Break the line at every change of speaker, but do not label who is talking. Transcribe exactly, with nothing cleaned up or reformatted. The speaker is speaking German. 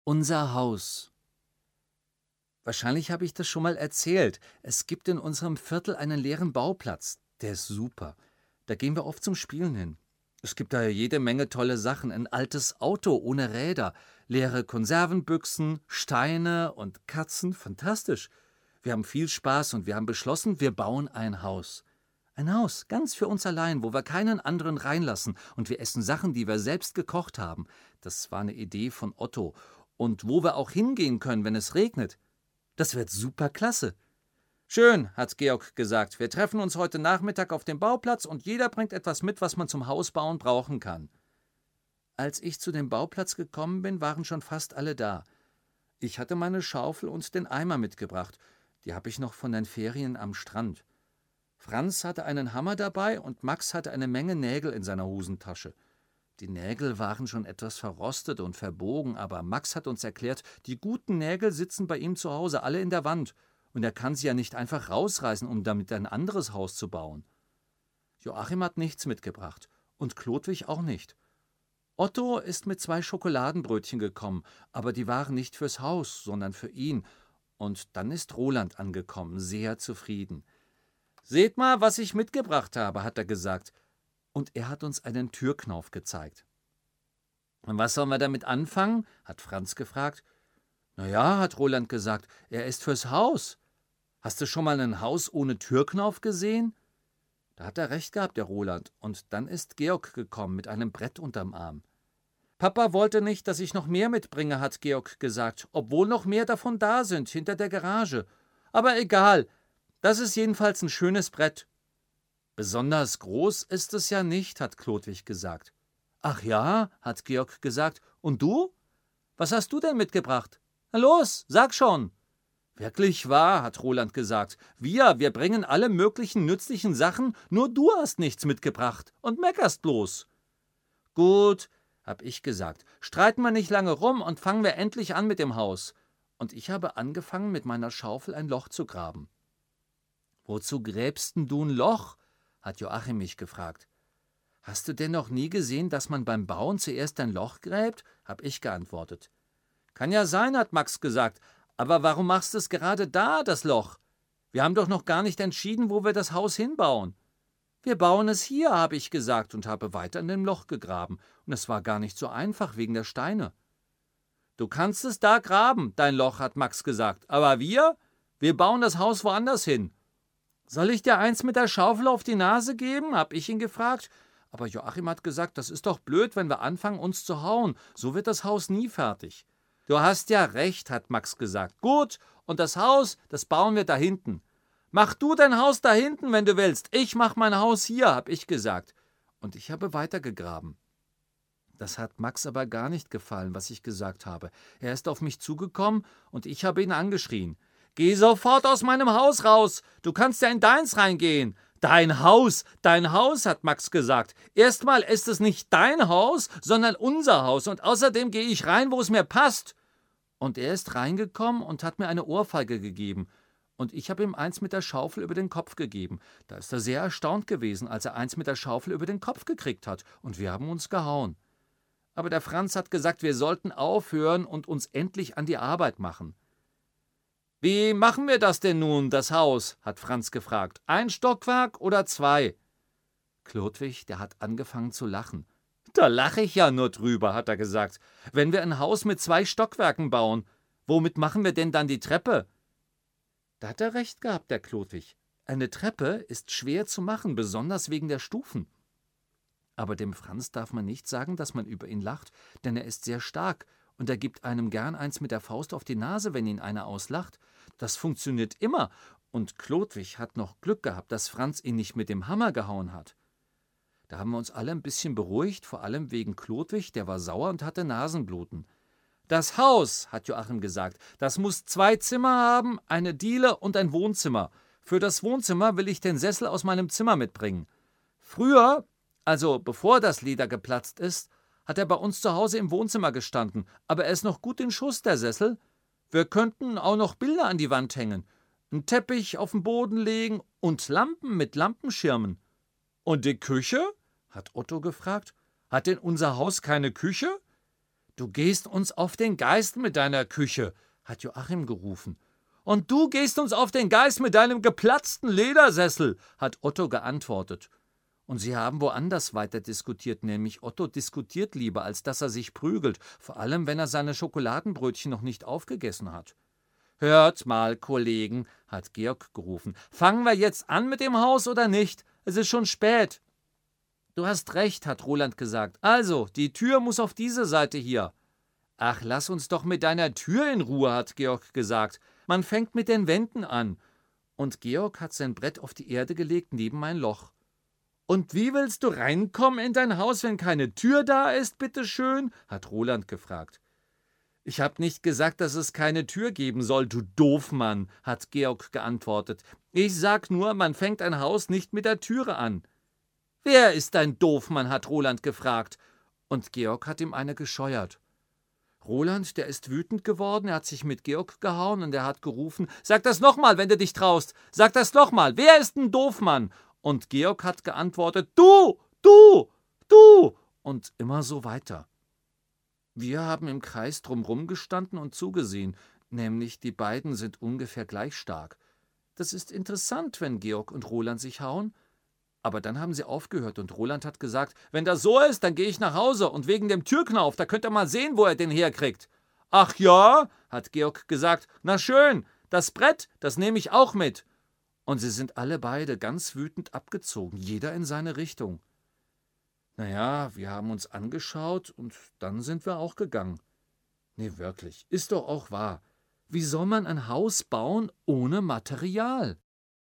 Unser Haus. Wahrscheinlich habe ich das schon mal erzählt. Es gibt in unserem Viertel einen leeren Bauplatz. Der ist super. Da gehen wir oft zum Spielen hin. Es gibt da jede Menge tolle Sachen. Ein altes Auto ohne Räder, leere Konservenbüchsen, Steine und Katzen. Fantastisch. Wir haben viel Spaß und wir haben beschlossen, wir bauen ein Haus. Ein Haus, ganz für uns allein, wo wir keinen anderen reinlassen. Und wir essen Sachen, die wir selbst gekocht haben. Das war eine Idee von Otto. Und wo wir auch hingehen können, wenn es regnet. Das wird super klasse. Schön, hat Georg gesagt. Wir treffen uns heute Nachmittag auf dem Bauplatz und jeder bringt etwas mit, was man zum Hausbauen brauchen kann. Als ich zu dem Bauplatz gekommen bin, waren schon fast alle da. Ich hatte meine Schaufel und den Eimer mitgebracht. Die habe ich noch von den Ferien am Strand. Franz hatte einen Hammer dabei und Max hatte eine Menge Nägel in seiner Hosentasche. Die Nägel waren schon etwas verrostet und verbogen, aber Max hat uns erklärt, die guten Nägel sitzen bei ihm zu Hause alle in der Wand und er kann sie ja nicht einfach rausreißen, um damit ein anderes Haus zu bauen. Joachim hat nichts mitgebracht und Chlodwig auch nicht. Otto ist mit zwei Schokoladenbrötchen gekommen, aber die waren nicht fürs Haus, sondern für ihn. Und dann ist Roland angekommen, sehr zufrieden. »Seht mal, was ich mitgebracht habe«, hat er gesagt. Und er hat uns einen Türknauf gezeigt. »Und was sollen wir damit anfangen?« hat Franz gefragt. »Na ja«, hat Roland gesagt, »er ist fürs Haus. Hast du schon mal ein Haus ohne Türknauf gesehen?« Da hat er recht gehabt, der Roland. Und dann ist Georg gekommen mit einem Brett unterm Arm. »Papa wollte nicht, dass ich noch mehr mitbringe«, hat Georg gesagt, »obwohl noch mehr davon da sind, hinter der Garage. Aber egal, das ist jedenfalls ein schönes Brett.« »Besonders groß ist es ja nicht«, hat Chlodwig gesagt. »Ach ja«, hat Georg gesagt, »und du? Was hast du denn mitgebracht? Na los, sag schon!« »Wirklich wahr«, hat Roland gesagt. »Wir, wir bringen alle möglichen nützlichen Sachen, nur du hast nichts mitgebracht und meckerst bloß.« »Gut«, hab ich gesagt, »streiten wir nicht lange rum und fangen wir endlich an mit dem Haus.« Und ich habe angefangen, mit meiner Schaufel ein Loch zu graben. »Wozu gräbst denn du ein Loch?« hat Joachim mich gefragt. »Hast du denn noch nie gesehen, dass man beim Bauen zuerst ein Loch gräbt?« hab ich geantwortet. »Kann ja sein«, hat Max gesagt, »aber warum machst du es gerade da, das Loch? Wir haben doch noch gar nicht entschieden, wo wir das Haus hinbauen.« »Wir bauen es hier«, habe ich gesagt und habe weiter in dem Loch gegraben. Und es war gar nicht so einfach wegen der Steine. »Du kannst es da graben, dein Loch«, hat Max gesagt, »aber wir, wir bauen das Haus woanders hin.« »Soll ich dir eins mit der Schaufel auf die Nase geben?« hab ich ihn gefragt. Aber Joachim hat gesagt, das ist doch blöd, wenn wir anfangen, uns zu hauen. So wird das Haus nie fertig. »Du hast ja recht«, hat Max gesagt. »Gut, und das Haus, das bauen wir da hinten.« »Mach du dein Haus da hinten, wenn du willst. Ich mach mein Haus hier«, hab ich gesagt. Und ich habe weitergegraben. Das hat Max aber gar nicht gefallen, was ich gesagt habe. Er ist auf mich zugekommen und ich habe ihn angeschrien. »Geh sofort aus meinem Haus raus! Du kannst ja in deins reingehen!« »Dein Haus, dein Haus«, hat Max gesagt. »Erstmal ist es nicht dein Haus, sondern unser Haus und außerdem gehe ich rein, wo es mir passt.« Und er ist reingekommen und hat mir eine Ohrfeige gegeben. Und ich habe ihm eins mit der Schaufel über den Kopf gegeben. Da ist er sehr erstaunt gewesen, als er eins mit der Schaufel über den Kopf gekriegt hat. Und wir haben uns gehauen. Aber der Franz hat gesagt, wir sollten aufhören und uns endlich an die Arbeit machen. »Wie machen wir das denn nun, das Haus?« hat Franz gefragt. »Ein Stockwerk oder zwei?« Chlodwig, der hat angefangen zu lachen. »Da lache ich ja nur drüber«, hat er gesagt. »Wenn wir ein Haus mit zwei Stockwerken bauen, womit machen wir denn dann die Treppe?« Da hat er recht gehabt, der Chlodwig. Eine Treppe ist schwer zu machen, besonders wegen der Stufen. Aber dem Franz darf man nicht sagen, dass man über ihn lacht, denn er ist sehr stark und er gibt einem gern eins mit der Faust auf die Nase, wenn ihn einer auslacht. Das funktioniert immer und Chlodwig hat noch Glück gehabt, dass Franz ihn nicht mit dem Hammer gehauen hat. Da haben wir uns alle ein bisschen beruhigt, vor allem wegen Chlodwig, der war sauer und hatte Nasenbluten. »Das Haus«, hat Joachim gesagt, »das muss zwei Zimmer haben, eine Diele und ein Wohnzimmer. Für das Wohnzimmer will ich den Sessel aus meinem Zimmer mitbringen. Früher, also bevor das Leder geplatzt ist, hat er bei uns zu Hause im Wohnzimmer gestanden, aber er ist noch gut in Schuss, der Sessel. Wir könnten auch noch Bilder an die Wand hängen, einen Teppich auf den Boden legen und Lampen mit Lampenschirmen.« »Und die Küche?«, hat Otto gefragt. »Hat denn unser Haus keine Küche?« Du gehst uns auf den Geist mit deiner Küche, hat Joachim gerufen. Und du gehst uns auf den Geist mit deinem geplatzten Ledersessel, hat Otto geantwortet. Und sie haben woanders weiter diskutiert, nämlich Otto diskutiert lieber, als dass er sich prügelt, vor allem wenn er seine Schokoladenbrötchen noch nicht aufgegessen hat. »Hört mal, Kollegen«, hat Georg gerufen, »fangen wir jetzt an mit dem Haus oder nicht? Es ist schon spät.« »Du hast recht«, hat Roland gesagt. »Also, die Tür muss auf diese Seite hier.« »Ach, lass uns doch mit deiner Tür in Ruhe«, hat Georg gesagt. »Man fängt mit den Wänden an.« Und Georg hat sein Brett auf die Erde gelegt, neben ein Loch. »Und wie willst du reinkommen in dein Haus, wenn keine Tür da ist, bitteschön?«, hat Roland gefragt. »Ich hab nicht gesagt, dass es keine Tür geben soll, du Doofmann«, hat Georg geantwortet. »Ich sag nur, man fängt ein Haus nicht mit der Türe an.« »Wer ist ein Doofmann?«, hat Roland gefragt. Und Georg hat ihm eine gescheuert. Roland, der ist wütend geworden, er hat sich mit Georg gehauen und er hat gerufen, »Sag das nochmal, wenn du dich traust! Sag das nochmal! Wer ist ein Doofmann?« Und Georg hat geantwortet, »Du! Du! Du!« und immer so weiter. Wir haben im Kreis drumrum gestanden und zugesehen, nämlich die beiden sind ungefähr gleich stark. Das ist interessant, wenn Georg und Roland sich hauen. Aber dann haben sie aufgehört und Roland hat gesagt, »Wenn das so ist, dann gehe ich nach Hause und wegen dem Türknauf, da könnt ihr mal sehen, wo er den herkriegt.« »Ach ja«, hat Georg gesagt, »na schön, das Brett, das nehme ich auch mit.« Und sie sind alle beide ganz wütend abgezogen, jeder in seine Richtung. Naja, wir haben uns angeschaut und dann sind wir auch gegangen. Nee, wirklich, ist doch auch wahr. Wie soll man ein Haus bauen ohne Material?